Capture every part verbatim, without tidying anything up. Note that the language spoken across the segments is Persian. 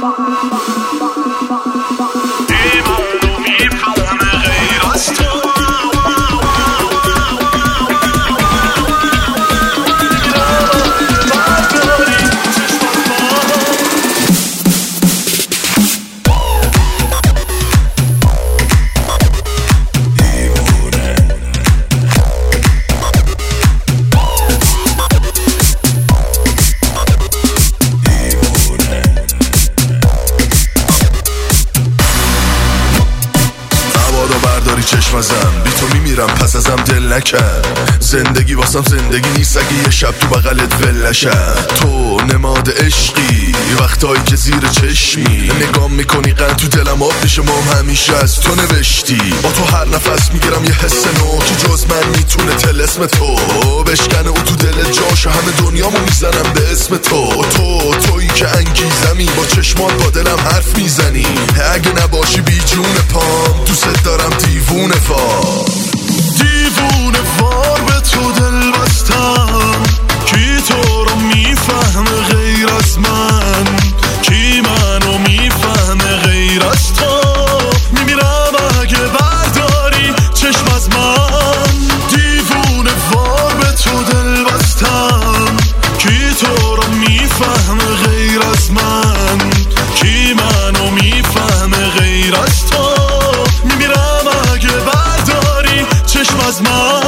چشم ازم بی تو میمیرم پس ازم دل نکن. زندگی واسم زندگی نیست اگه یه شب تو بغلت ولشم. تو نماد عشقی وقتایی که زیر چشمی نگام میکنی قند تو دلم آب میشه. مام همیشه از تو نوشتی با تو هر نفس میگیرم یه حس نو که جز من میتونه تلسم تو بشکنه او تو دل جاش همه دنیامو میزنم به اسم تو. تو تویی که انگیزمی با چشمات با دلم حرف میزنی. اگه نباشی بی جون پام دوست دارم دیوونه وار دیوونه وار به تو دل بستم. کی تو رو میفهمه غیر از من؟ کی منو میفهمه غیر از تو؟ میمیرم اگه برداری چشم از من. دیوونه وار به تو دل بستم. کی تو رو میفهمه غیر از من؟ کی منو میفهمه غیر از تو؟ میمیرم اگه برداری چشم از من.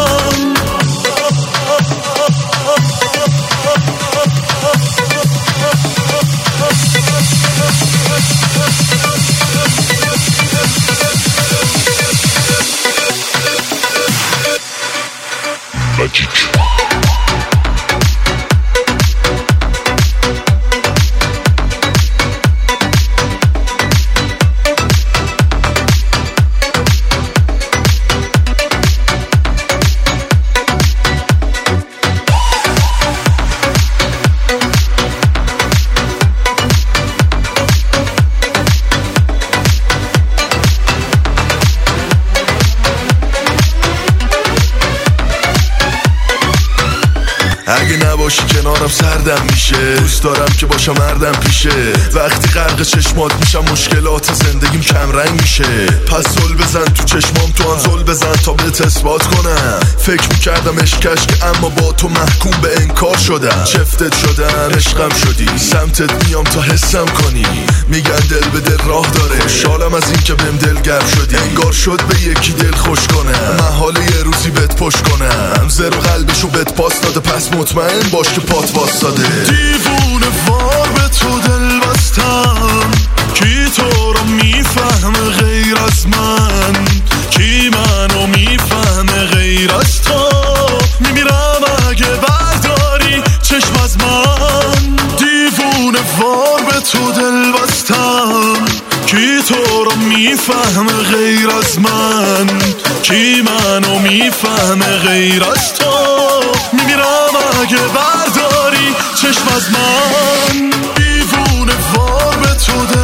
Magic. اگه نباشی کنارم سردم میشه. دوست دارم که باشم مردم پیشه. وقتی غرق چشمات میشم مشکلات زندگیم کم رنگ میشه. پس زل بزن تو چشمام تو هم زل بزن تا بهت اثبات کنم. فکر میکردم عشقش که اما با تو محکوم به انکار شدم. چفتت شدم عشقم شدی سمتت میام تا حسم کنی. میگن دل به دل راه داره. خوشحالم از این که بهم دلگرم شدی. انگار شد به یکی دل خوش کنم. محاله یه روزی بهت پشت کنم. زرو قلبشو بهت پاس داده پس مطمئن باش که پات واسطاده. دیوونه وار به تو دل بستم. کی تو رو میفهمه غیر از من؟ کی منو میفهمه غیر از تو؟ میمیرم اگه برداری چشم از من. دیوونه وار به تو دل بستم. کی تو رو میفهمه غیر از من؟ کی منو میفهمه غیر از تو؟ میمیرم اگه برداری چشم از من. دیوونه وار به تو دل